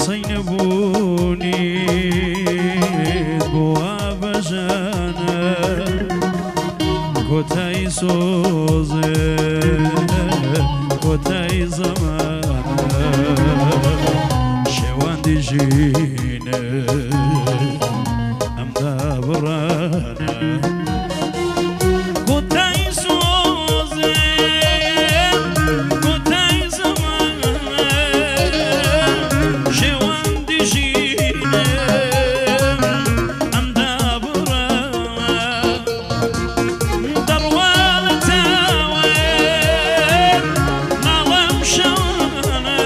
قسەی نەبوونیت بۆ ئابەژانە کۆتایی سۆزێ کۆتایی زەمانە شێوان دیژینە ئەم دابڕانە کۆتایی سۆزێ کۆتایی زەمانە شێوان دیژینە ئەم دابڕانە دەڕوانە تاوێ ناڵەم شەوانە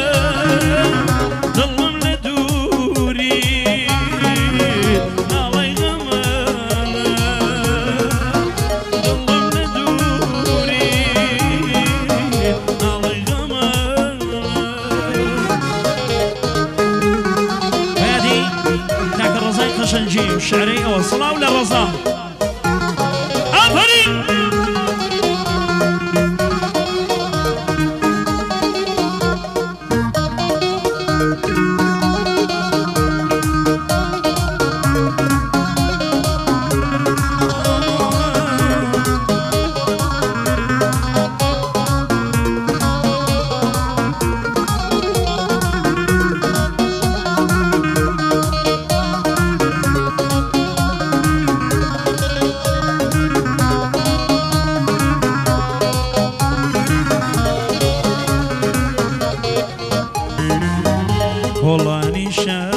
دڵم لە دووری ناڵەی غەمانە دڵم لە دووری ناڵەی غەمانە بەیادی کاکە ڕەزای قەشەنجی شعرەی ئەوە سڵاو لە ڕەزا ئافەرین کۆڵانی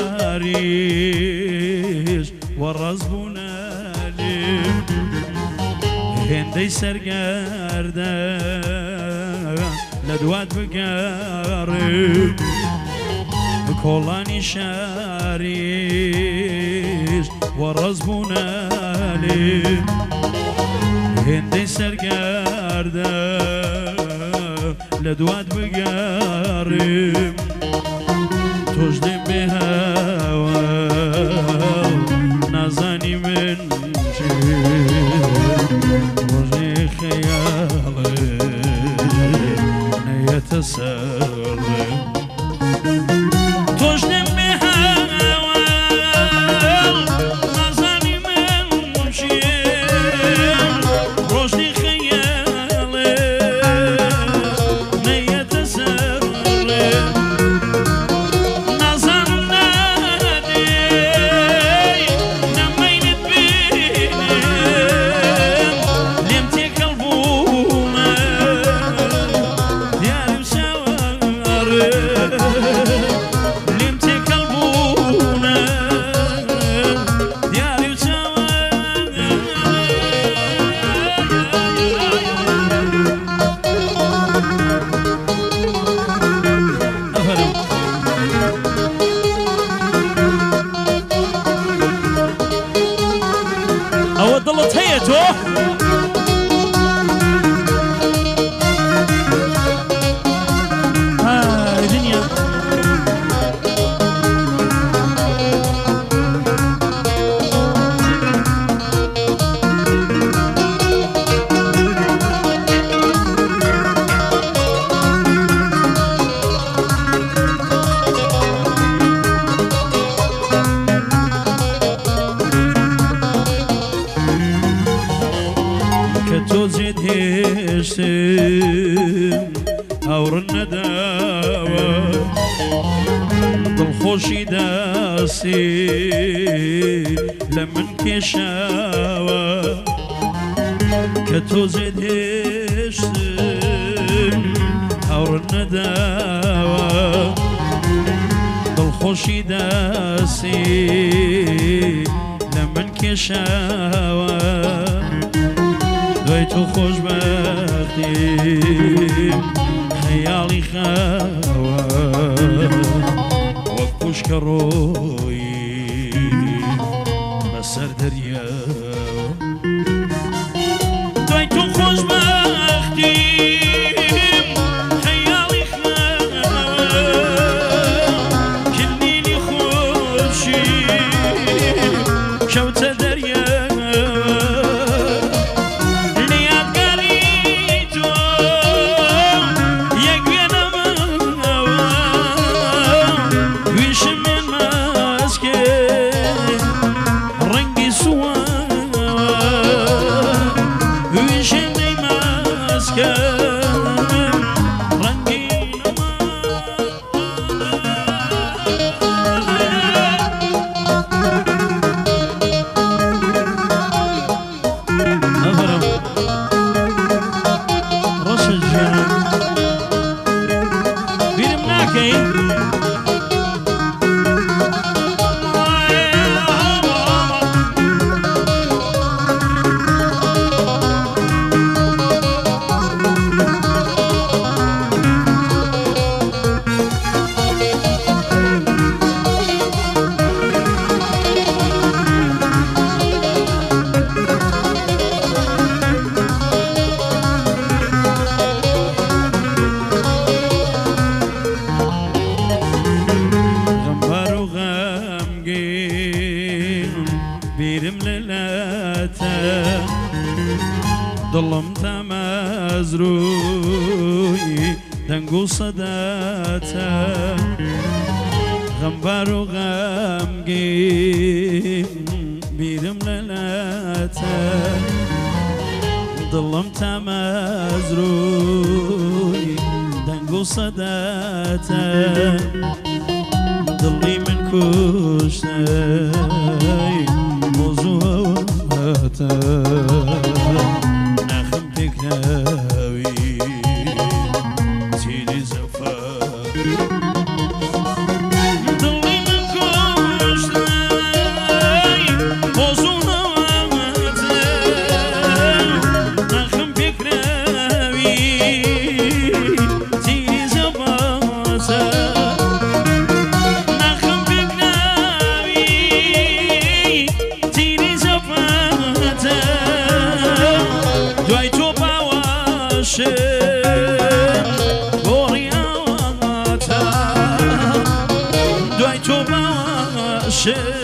شاریش وەڕەز بوونەلێم هێندەی سەرگەردان لە دوات بگەڕێم کۆڵانی شاریش وەڕەز بوونەلێم هێندەی سەرگەردان لە دوات بگەڕێم تۆش دێم بێ هەوا نازانی من ڕۆژێ خەیاڵێ نەیەتە سەرڵێ تۆش دێم بێ هەوا نازانی من ڕۆژێ خەیاڵێ نەیەتە سەرڵێ ئەوە دڵت هەیە تۆ؟ دنیا تۆ جێت هێشتم هاوڕن نەداوە دڵخۆشی داسی لە من کێشاوە کە تۆ جێت هێشتم هاوڕن نەداوە دڵخۆشی داسی لە من کێشاوە دوای تۆ خۆشبەختیم خەیاڵی خاوە وەک خوشکە ڕۆیی بەسەر دەریاوە دوای تۆ خۆشبەختیم خەیاڵی خاوە کلنینی خۆشی شەوتە دەریاوە ليلته ظلمت مزروي دنقو صداته غمبر وغمقيم بيرم ليلته ظلمت مزروي دنقو صداته ضلي من كوشتي موضوعاته نخم بكناوي تيري زفاف ضلي من كوشتي موضوعاته نخم بكناوي تيري زفاف دوای تو باشه